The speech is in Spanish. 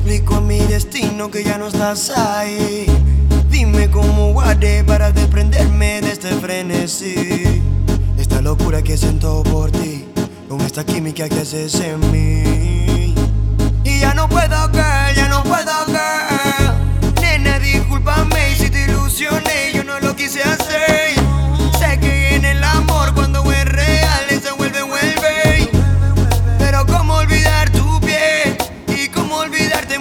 explico a mi destino que ya no estás ahí? Dime cómo guardé para desprenderme de este frenesí, esta locura que siento por ti, con esta química que haces en mí. Y ya no puedo creer